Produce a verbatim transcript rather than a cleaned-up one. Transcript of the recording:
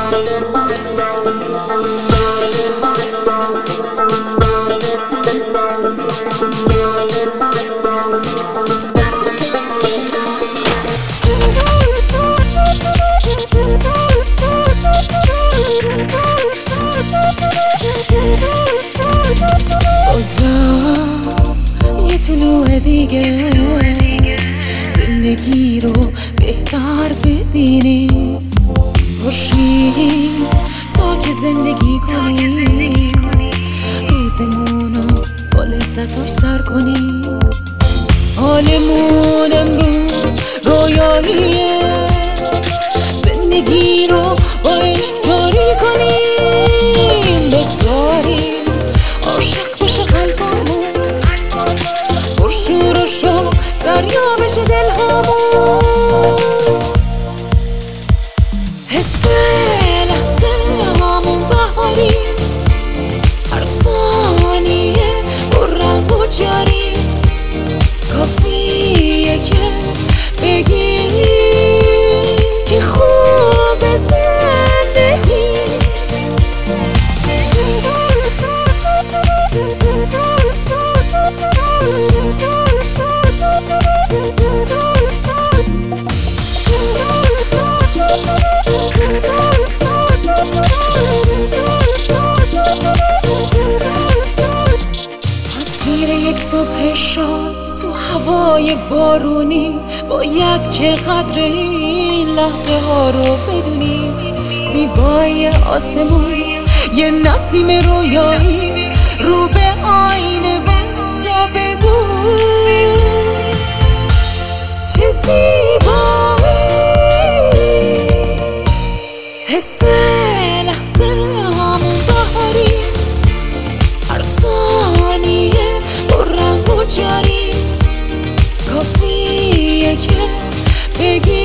بازم یه طلوع دیگه زندگی رو بهتر ببینی، خورشید تا که زندگی کنی، روزمونو با لذتاش سر کنی. حالمون امروز رویاییه، زندگی رو با عشق جاری کنیم. بذاریم عاشق باشه قلبمون، پرشور و شوق دریا بشه دلهامون. حس لحظه همون بهاری، هر ثانیه پر رنگ و جاری. کافیه که بگی که خوب زندگی. تصویر یک صبح شاد تو هوای بارونی، باید که قدر این لحظه ها رو بدونی. زیبایی آسمون یه نسیم رویایی، رو به آینه بسا بگو چه زیبایی. حس لحظه همون بهاری، هر ثانیه پر رنگ و جاری. کافیه که بگی